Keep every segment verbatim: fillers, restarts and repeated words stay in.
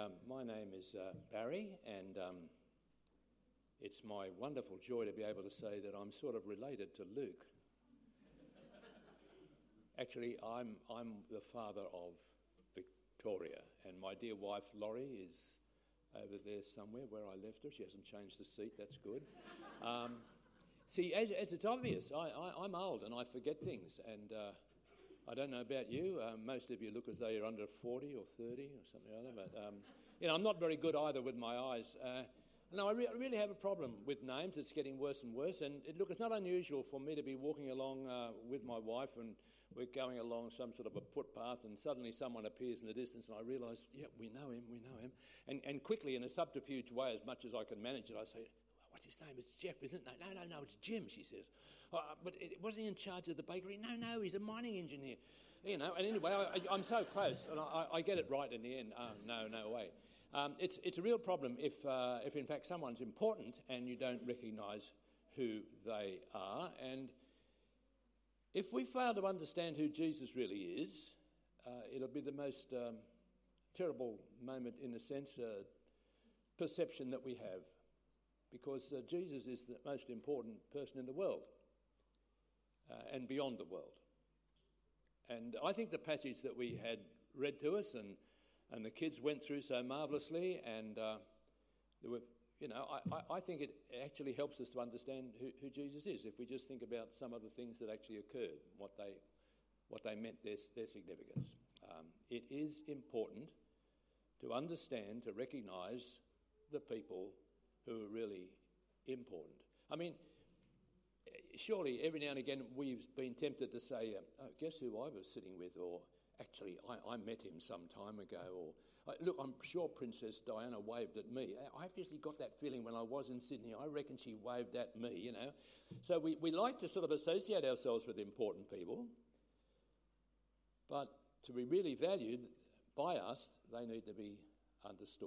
Um, my name is uh, Barry, and um, it's my wonderful joy to be able to say that I'm sort of related to Luke. Actually, I'm I'm the father of Victoria, and my dear wife Laurie is over there somewhere where I left her. She hasn't changed the seat, that's good. Um, see, as, as it's obvious, I, I, I'm old and I forget things, and uh, I don't know about you. Uh, most of you look as though you're under forty or thirty or something like that, but um, you know, I'm not very good either with my eyes. Uh, no, I, re- I really have a problem with names. It's getting worse and worse, and it, look, it's not unusual for me to be walking along uh, with my wife, and we're going along some sort of a footpath, and suddenly someone appears in the distance, and I realise, yeah, we know him, we know him. And, and quickly, in a subterfuge way, as much as I can manage it, I say, what's his name? It's Jeff, isn't it? No, no, no, it's Jim, she says. Oh, but it, wasn't he in charge of the bakery? No, no, he's a mining engineer. You know, and anyway, I, I, I'm so close, and I, I get it right in the end. Oh, no, no way. Um, it's, it's a real problem if, uh, if, in fact, someone's important and you don't recognise who they are. And if we fail to understand who Jesus really is, uh, it'll be the most um, terrible moment, in a sense, uh, perception that we have, because uh, Jesus is the most important person in the world uh, and beyond the world. And I think the passage that we had read to us and, and the kids went through so marvellously, and uh, there were, you know, I, I think it actually helps us to understand who, who Jesus is if we just think about some of the things that actually occurred, what they what they meant, their, their significance. Um, it is important to understand, to recognise the people who are really important. I mean, surely every now and again we've been tempted to say, um, oh, guess who I was sitting with, or actually I, I met him some time ago, or look, I'm sure Princess Diana waved at me. I actually got that feeling when I was in Sydney. I reckon she waved at me, you know. So we, we like to sort of associate ourselves with important people, but to be really valued by us, they need to be understood.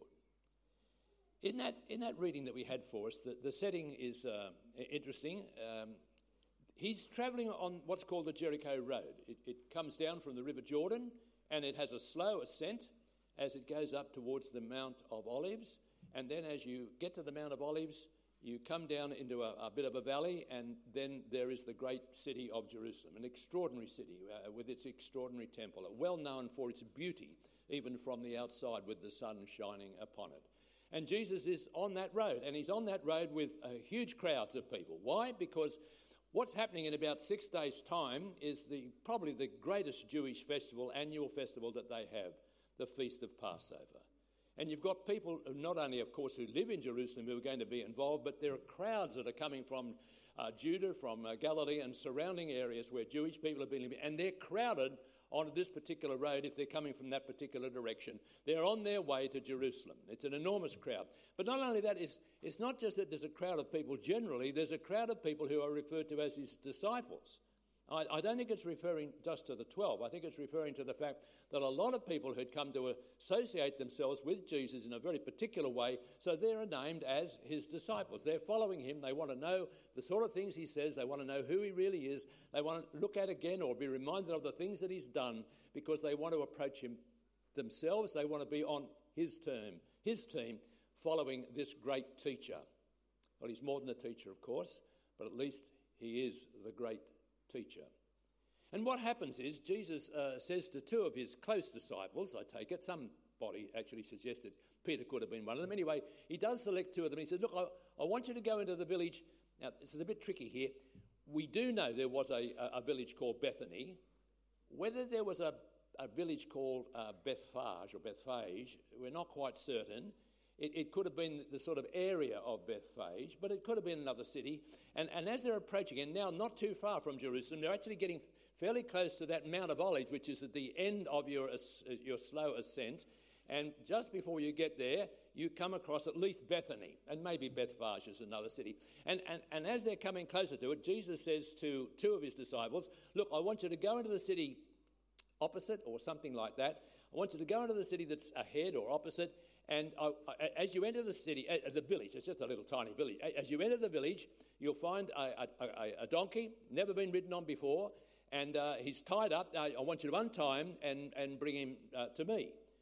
In that in that reading that we had for us, the, the setting is uh, interesting. Um, he's travelling on what's called the Jericho Road. It, it comes down from the River Jordan, and it has a slow ascent as it goes up towards the Mount of Olives. And then as you get to the Mount of Olives, you come down into a, a bit of a valley, and then there is the great city of Jerusalem, an extraordinary city uh, with its extraordinary temple, well known for its beauty, even from the outside with the sun shining upon it. And Jesus is on that road, and he's on that road with uh, huge crowds of people. Why? Because what's happening in about six days' time is the probably the greatest Jewish festival, annual festival that they have, the Feast of Passover. And you've got people, not only, of course, who live in Jerusalem who are going to be involved, but there are crowds that are coming from uh, Judah, from uh, Galilee and surrounding areas where Jewish people have been living, and they're crowded onto this particular road if they're coming from that particular direction. They're on their way to Jerusalem. It's an enormous crowd. But not only that, it's, it's not just that there's a crowd of people generally, there's a crowd of people who are referred to as his disciples. I, I don't think it's referring just to the twelve. I think it's referring to the fact that a lot of people had come to associate themselves with Jesus in a very particular way, so they're named as his disciples. They're following him. They want to know the sort of things he says. They want to know who he really is. They want to look at again or be reminded of the things that he's done, because they want to approach him themselves. They want to be on his team, his team, following this great teacher. Well, he's more than a teacher, of course, but at least he is the great teacher. And what happens is Jesus uh, says to two of his close disciples, I take it, somebody actually suggested Peter could have been one of them. Anyway, he does select two of them. He says, look, I, I want you to go into the village. Now, this is a bit tricky here. We do know there was a, a village called Bethany. Whether there was a, a village called uh, Bethphage or Bethphage, we're not quite certain. It, it could have been the sort of area of Bethphage, but it could have been another city. And, and as they're approaching, and now not too far from Jerusalem, they're actually getting fairly close to that Mount of Olives, which is at the end of your, your slow ascent. And just before you get there, you come across at least Bethany, and maybe Bethphage is another city. And, and, and as they're coming closer to it, Jesus says to two of his disciples, look, I want you to go into the city opposite or something like that. I want you to go into the city that's ahead or opposite, and uh, as you enter the city, uh, the village, it's just a little tiny village, as you enter the village, you'll find a, a, a donkey, never been ridden on before, and uh, he's tied up. Uh, I want you to untie him and, and bring him uh, to me.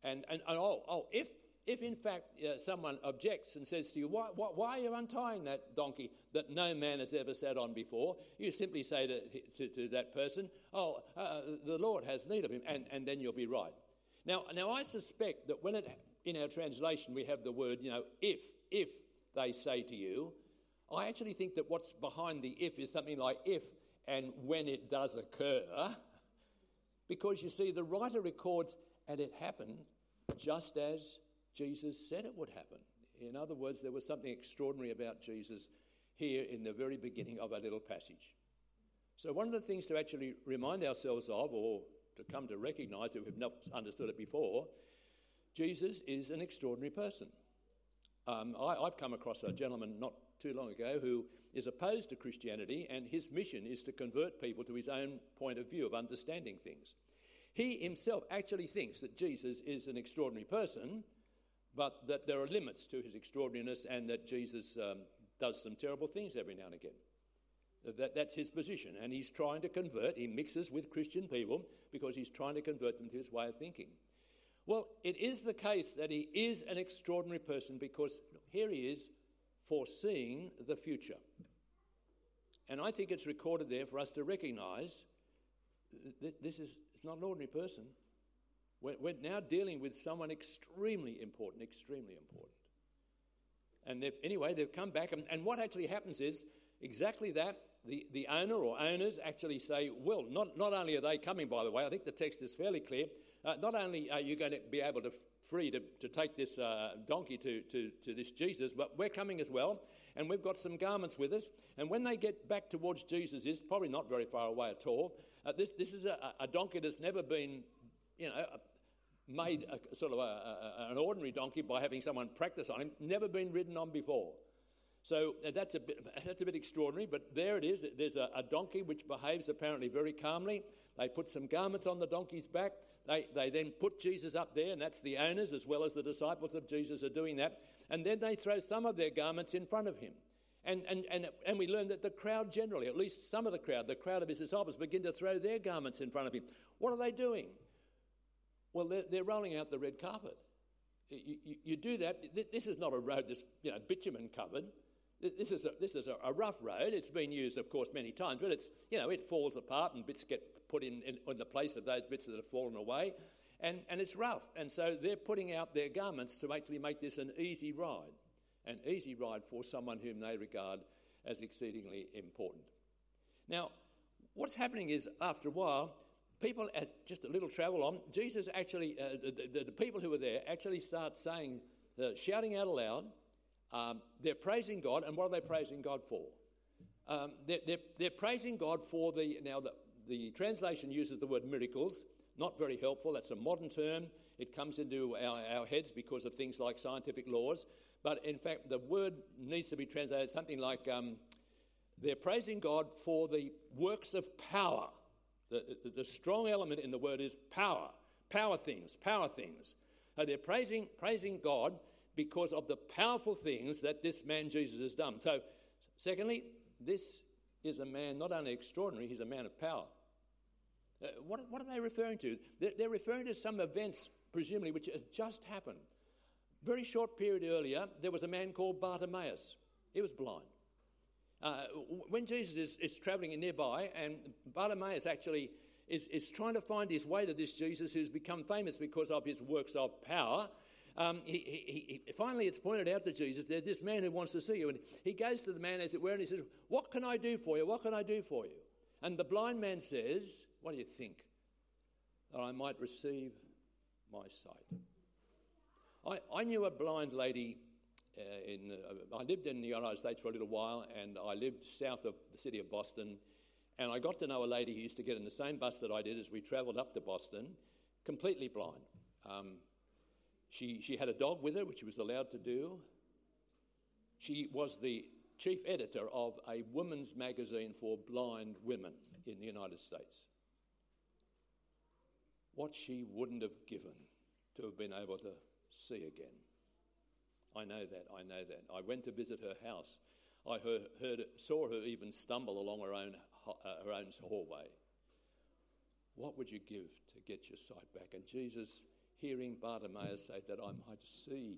And, and, and oh, oh, if if in fact uh, someone objects and says to you, why, why, why are you untying that donkey that no man has ever sat on before? You simply say to, to, to that person, oh, uh, the Lord has need of him, and, and then you'll be right. Now, now I suspect that when it, in our translation we have the word, you know, if, if they say to you, I actually think that what's behind the if is something like if and when it does occur, because you see, the writer records, and it happened just as Jesus said it would happen. In other words, there was something extraordinary about Jesus here in the very beginning of our little passage. So one of the things to actually remind ourselves of, or to come to recognise if we've not understood it before, Jesus is an extraordinary person. Um, I, I've come across a gentleman not too long ago who is opposed to Christianity, and his mission is to convert people to his own point of view of understanding things. He himself actually thinks that Jesus is an extraordinary person, but that there are limits to his extraordinariness, and that Jesus um, does some terrible things every now and again. That, that's his position, and he's trying to convert. He mixes with Christian people because he's trying to convert them to his way of thinking. Well, it is the case that he is an extraordinary person because here he is foreseeing the future. And I think it's recorded there for us to recognise that this is it's not an ordinary person. We're, we're now dealing with someone extremely important, extremely important. And they've, anyway, they've come back, and, and what actually happens is exactly that. The, the owner or owners actually say, well, not, not only are they coming, by the way, I think the text is fairly clear, uh, not only are you going to be able to free to, to take this uh, donkey to, to, to this Jesus, but we're coming as well, and we've got some garments with us. And when they get back towards Jesus, is probably not very far away at all. Uh, this this is a, a donkey that's never been, you know, made a, sort of a, a, an ordinary donkey by having someone practice on him, never been ridden on before. So uh, that's a bit that's a bit extraordinary, but there it is. There's a, a donkey which behaves apparently very calmly. They put some garments on the donkey's back. They they then put Jesus up there, and that's the owners as well as the disciples of Jesus are doing that. And then they throw some of their garments in front of him. And and and and we learn that the crowd generally, at least some of the crowd, the crowd of his disciples, begin to throw their garments in front of him. What are they doing? Well, they're, they're rolling out the red carpet. You, you, you do that. This is not a road that's, you know, bitumen covered. This is a, this is a rough road. It's been used, of course, many times, but it's, you know, it falls apart and bits get put in, in, in the place of those bits that have fallen away, and, and it's rough. And so they're putting out their garments to actually make this an easy ride, an easy ride for someone whom they regard as exceedingly important. Now, what's happening is, after a while, people, as just a little travel on, Jesus actually, uh, the, the, the people who were there actually start saying, uh, shouting out aloud. Um, they're praising God, and what are they praising God for? Um, they're, they're, they're praising God for the, now the, the translation uses the word miracles, not very helpful. That's a modern term. It comes into our, our heads because of things like scientific laws. But in fact, the word needs to be translated something like um, they're praising God for the works of power. The, the, the strong element in the word is power, power things, power things. So they're praising, praising God because of the powerful things that this man Jesus has done. So, secondly, this is a man not only extraordinary, he's a man of power. Uh, what, what are they referring to? They're, they're referring to some events, presumably, which have just happened. Very short period earlier, there was a man called Bartimaeus. He was blind. Uh, when Jesus is, is travelling in nearby, and Bartimaeus actually is, is trying to find his way to this Jesus who's become famous because of his works of power, Um, he, he, he, finally it's pointed out to Jesus, there's this man who wants to see you. And he goes to the man, as it were, and he says, what can I do for you? What can I do for you? And the blind man says, what do you think? That I might receive my sight. I, I knew a blind lady, uh, in. Uh, I lived in the United States for a little while, and I lived south of the city of Boston. And I got to know a lady who used to get in the same bus that I did as we travelled up to Boston, completely blind. Um, She she had a dog with her, which she was allowed to do. She was the chief editor of a women's magazine for blind women in the United States. What she wouldn't have given to have been able to see again. I know that, I know that. I went to visit her house. I heard, heard saw her even stumble along her own, uh, her own hallway. What would you give to get your sight back? And Jesus, hearing Bartimaeus say that I might see.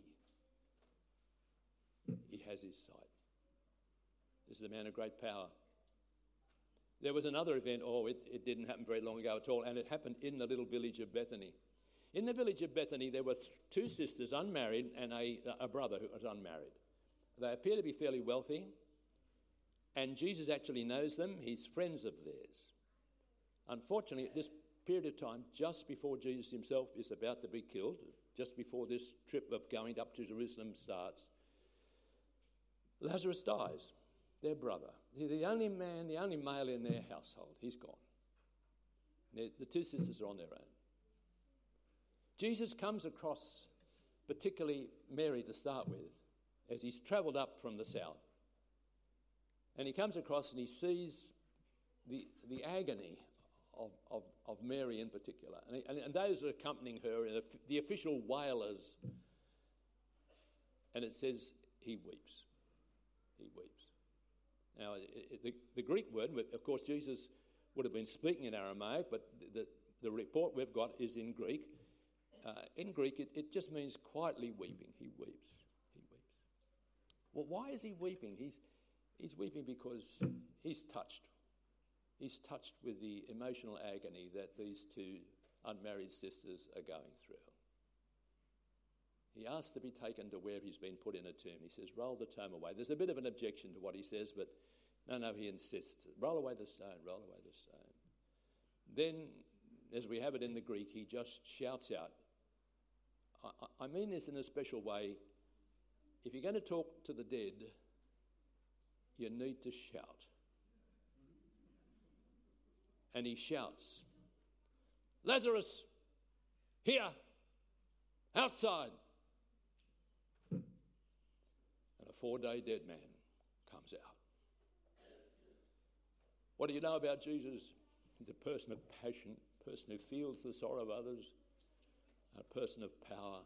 He has his sight. This is a man of great power. There was another event, oh, it, it didn't happen very long ago at all, and it happened in the little village of Bethany. In the village of Bethany, there were th- two sisters, unmarried, and a, a brother who was unmarried. They appear to be fairly wealthy, and Jesus actually knows them. He's friends of theirs. Unfortunately, at this period of time, just before Jesus himself is about to be killed, just before this trip of going up to Jerusalem starts, Lazarus dies, their brother. He's the only man, the only male in their household. He's gone. The, the two sisters are on their own. Jesus comes across, particularly Mary to start with, as he's travelled up from the south. And he comes across and he sees the, the agony of, of, of Mary in particular. And, and, and those are accompanying her, the, the official wailers. And it says, he weeps. He weeps. Now, it, it, the, the Greek word, of course, Jesus would have been speaking in Aramaic, but the, the report we've got is in Greek. Uh, in Greek, it, it just means quietly weeping. He weeps. He weeps. Well, why is he weeping? He's, he's weeping because he's touched. He's touched with the emotional agony that these two unmarried sisters are going through. He asks to be taken to where he's been put in a tomb. He says, roll the tomb away. There's a bit of an objection to what he says, but no, no, he insists. Roll away the stone, roll away the stone. Then, as we have it in the Greek, he just shouts out. I, I mean this in a special way. If you're going to talk to the dead, you need to shout. And he shouts, Lazarus, here, outside. And a four-day dead man comes out. What do you know about Jesus? He's a person of passion, a person who feels the sorrow of others, a person of power.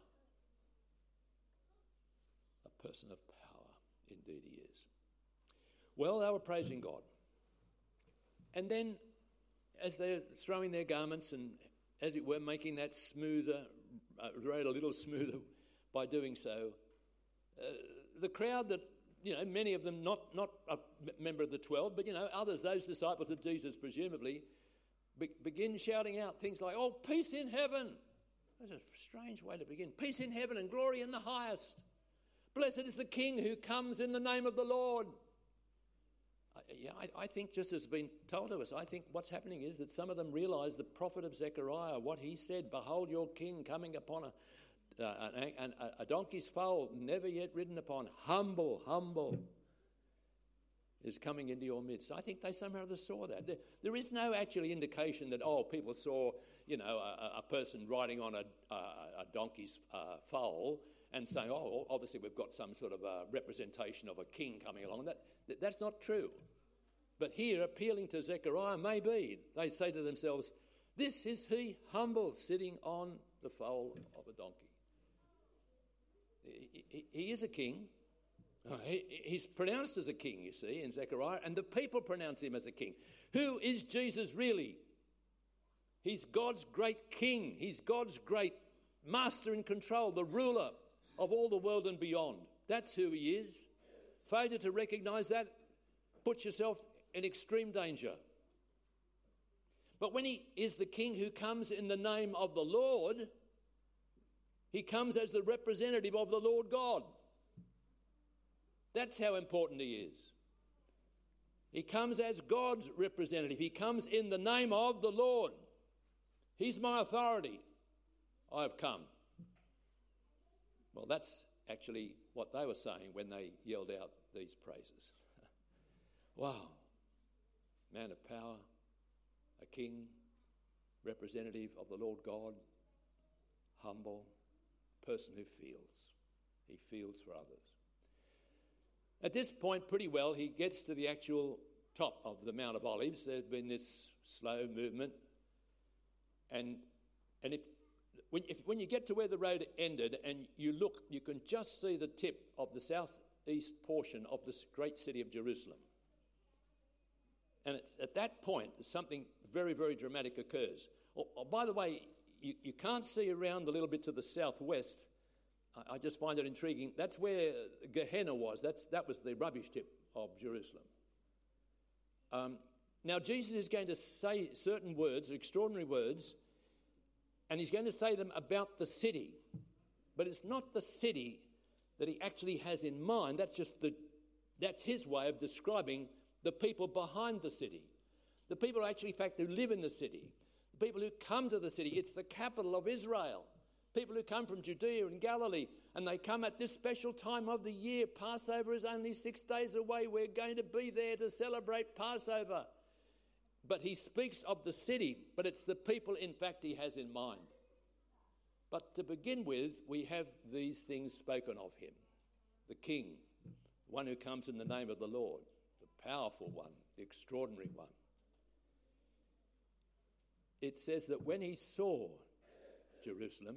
A person of power, indeed he is. Well, they were praising God. And then, as they're throwing their garments and, as it were, making that smoother, uh, road a little smoother by doing so, uh, the crowd that, you know, many of them not, not a member of the twelve, but, you know, others, those disciples of Jesus presumably, be- begin shouting out things like, oh, peace in heaven. That's a strange way to begin. Peace in heaven and glory in the highest. Blessed is the King who comes in the name of the Lord. I, yeah, I, I think just as has been told to us, I think what's happening is that some of them realise the prophet of Zechariah, what he said, behold your king coming upon a, uh, a, a, a donkey's foal, never yet ridden upon, humble, humble, is coming into your midst. I think they somehow saw that. There, there is no actually indication that, oh, people saw, you know, a, a person riding on a, a, a donkey's uh, foal and saying, oh, obviously we've got some sort of a representation of a king coming along. That, that That's not true. But here, appealing to Zechariah, maybe, they say to themselves, this is he humble, sitting on the foal of a donkey. He, he, he is a king. Oh, he, he's pronounced as a king, you see, in Zechariah, and the people pronounce him as a king. Who is Jesus really? He's God's great king. He's God's great master in control, the ruler of all the world and beyond. That's who he is. Failure to recognise that puts yourself in extreme danger. But when he is the king who comes in the name of the Lord, he comes as the representative of the Lord God. That's how important he is. He comes as God's representative. He comes in the name of the Lord. He's my authority. I have come. Well, that's actually what they were saying when they yelled out these praises. Wow. Man of power, a king, representative of the Lord God, humble, person who feels. He feels for others. At this point, pretty well, he gets to the actual top of the Mount of Olives. There's been this slow movement. And and if when, if when you get to where the road ended and you look, you can just see the tip of the southeast portion of this great city of Jerusalem. And it's at that point that something very, very dramatic occurs. Oh, oh, by the way, you, you can't see around a little bit to the southwest. I, I just find it intriguing. That's where Gehenna was. That's, that was the rubbish tip of Jerusalem. Um, now, Jesus is going to say certain words, extraordinary words, and he's going to say them about the city. But it's not the city that he actually has in mind. That's just the, that's his way of describing the people behind the city. The people actually, in fact, who live in the city. The people who come to the city. It's the capital of Israel. People who come from Judea and Galilee, and they come at this special time of the year. Passover is only six days away. We're going to be there to celebrate Passover. But he speaks of the city, but it's the people, in fact, he has in mind. But to begin with, we have these things spoken of him. The King, the one who comes in the name of the Lord, the powerful one, the extraordinary one. It says that when he saw Jerusalem,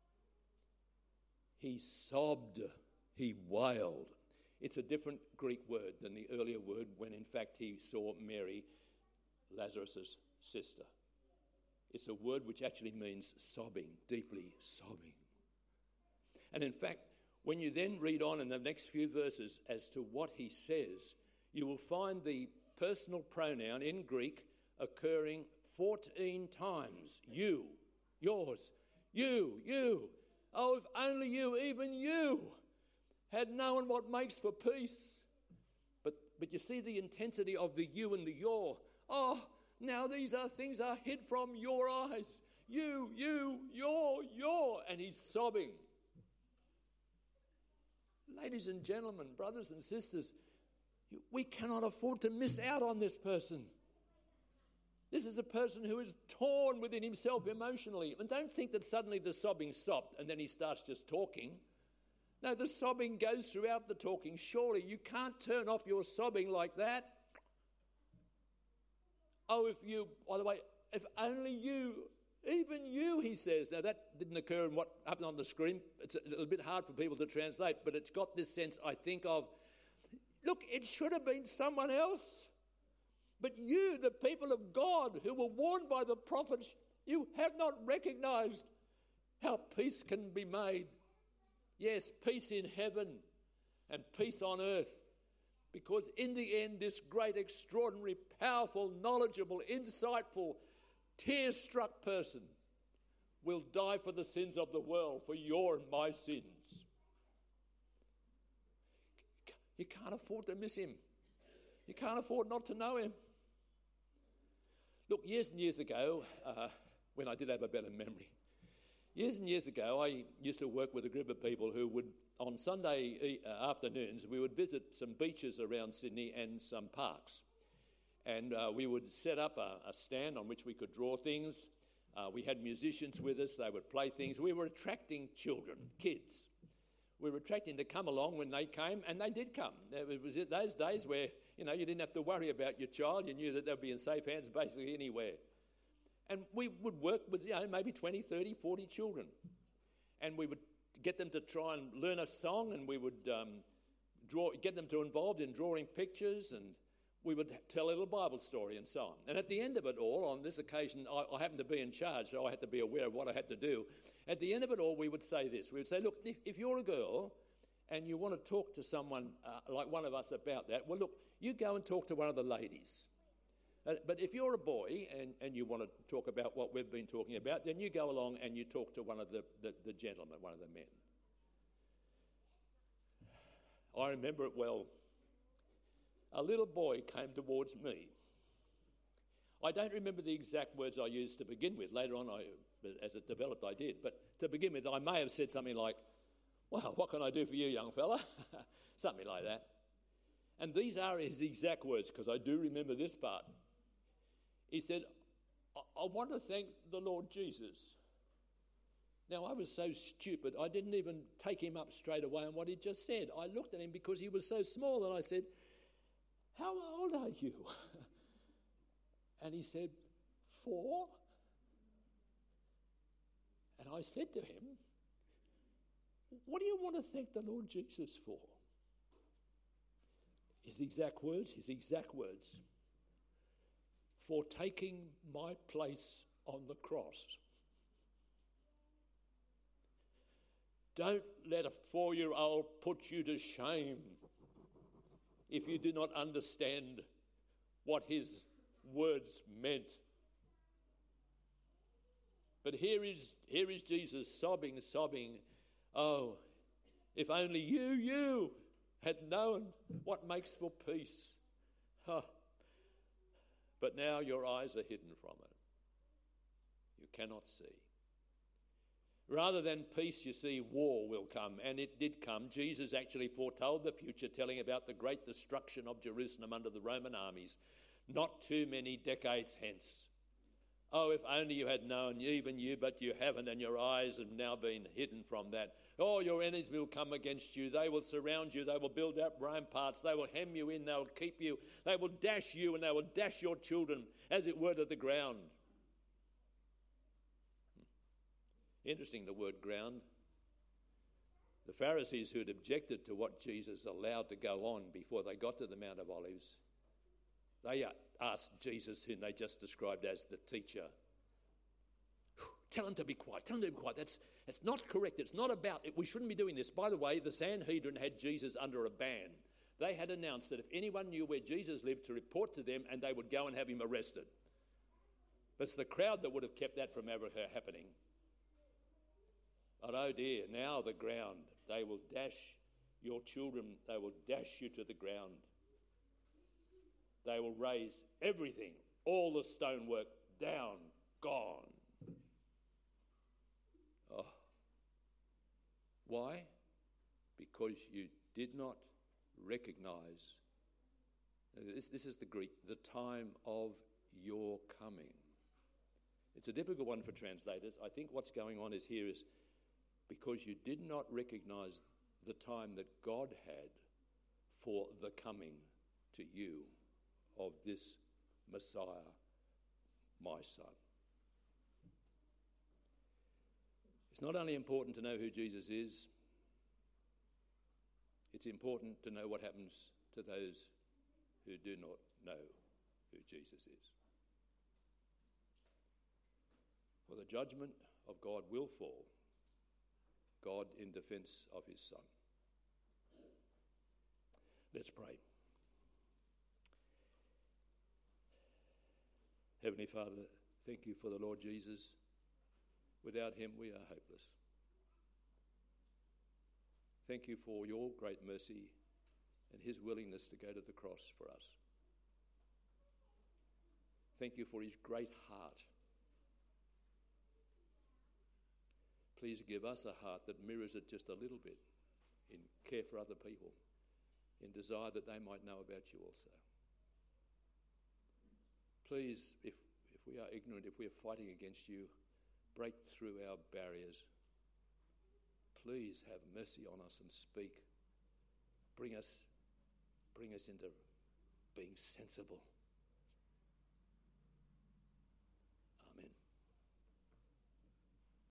he sobbed, he wailed. It's a different Greek word than the earlier word when in fact he saw Mary, Lazarus' sister. It's a word which actually means sobbing, deeply sobbing. And in fact, when you then read on in the next few verses as to what he says, you will find the personal pronoun in Greek occurring fourteen times. You, yours, you, you. Oh, if only you, even you, had known what makes for peace. But, but you see the intensity of the you and the your. Oh, now these are things are hid from your eyes. You, you, your, your. And he's sobbing. Ladies and gentlemen, brothers and sisters, we cannot afford to miss out on this person. This is a person who is torn within himself emotionally. And don't think that suddenly the sobbing stopped and then he starts just talking. No, the sobbing goes throughout the talking. Surely you can't turn off your sobbing like that. Oh, if you, by the way, if only you, even you, he says. Now, that didn't occur in what happened on the screen. It's a little bit hard for people to translate, but it's got this sense, I think, of, look, it should have been someone else. But you, the people of God, who were warned by the prophets, you have not recognized how peace can be made. Yes, peace in heaven and peace on earth. Because in the end, this great, extraordinary, powerful, knowledgeable, insightful, tear-struck person will die for the sins of the world, for your and my sins. You can't afford to miss him. You can't afford not to know him. Look, years and years ago, uh, when I did have a better memory, years and years ago, I used to work with a group of people who would, on Sunday uh, afternoons, we would visit some beaches around Sydney and some parks. And uh, we would set up a, a stand on which we could draw things. Uh, we had musicians with us. They would play things. We were attracting children, kids. We were attracting to come along when they came, and they did come. It was those days where, you know, you didn't have to worry about your child. You knew that they'd be in safe hands basically anywhere. And we would work with, you know, maybe twenty, thirty, forty children. And we would get them to try and learn a song, and we would um, draw, get them to involved in drawing pictures, and we would tell a little Bible story and so on. And at the end of it all, on this occasion, I, I happened to be in charge, so I had to be aware of what I had to do. At the end of it all, we would say this. We would say, look, if, if you're a girl and you want to talk to someone uh, like one of us about that, well, look, you go and talk to one of the ladies. Uh, but if you're a boy and, and you want to talk about what we've been talking about, then you go along and you talk to one of the, the, the gentlemen, one of the men. I remember it well. A little boy came towards me. I don't remember the exact words I used to begin with. Later on, I, as it developed, I did. But to begin with, I may have said something like, well, what can I do for you, young fella? Something like that. And these are his exact words, because I do remember this part. He said, I, I want to thank the Lord Jesus. Now, I was so stupid, I didn't even take him up straight away on what he just said. I looked at him because he was so small, and I said, how old are you? And he said, four. And I said to him, what do you want to thank the Lord Jesus for? His exact words, his exact words. For taking my place on the cross. Don't let a four-year-old put you to shame if you do not understand what his words meant. But here is, here is Jesus sobbing, sobbing, oh, if only you, you had known what makes for peace. Huh. But now your eyes are hidden from it. You cannot see. Rather than peace, you see, war will come, and it did come. Jesus actually foretold the future, telling about the great destruction of Jerusalem under the Roman armies, not too many decades hence. Oh, if only you had known, even you, but you haven't, and your eyes have now been hidden from that. Oh, your enemies will come against you. They will surround you. They will build up ramparts. They will hem you in. They will keep you. They will dash you, and they will dash your children, as it were, to the ground. Interesting, the word ground. The Pharisees who had objected to what Jesus allowed to go on before they got to the Mount of Olives, they asked Jesus, whom they just described as the teacher, tell him to be quiet, tell him to be quiet. That's, that's not correct. It's not about it. We shouldn't be doing this. By the way, the Sanhedrin had Jesus under a ban. They had announced that if anyone knew where Jesus lived, to report to them, and they would go and have him arrested. But it's the crowd that would have kept that from ever happening. But oh dear, now the ground. They will dash your children, they will dash you to the ground. They will raise everything, all the stonework down, gone. Oh. Why? Because you did not recognize, this, this is the Greek, the time of your coming. It's a difficult one for translators. I think what's going on is here is because you did not recognize the time that God had for the coming to you of this Messiah, my son. It's not only important to know who Jesus is, it's important to know what happens to those who do not know who Jesus is. For the judgment of God will fall, God in defense of his Son. Let's pray. Heavenly Father, thank you for the Lord Jesus. Without him, we are hopeless. Thank you for your great mercy and his willingness to go to the cross for us. Thank you for his great heart. Please give us a heart that mirrors it just a little bit in care for other people, in desire that they might know about you also. Please, if, if we are ignorant, if we are fighting against you, break through our barriers. Please have mercy on us and speak. Bring us, bring us into being sensible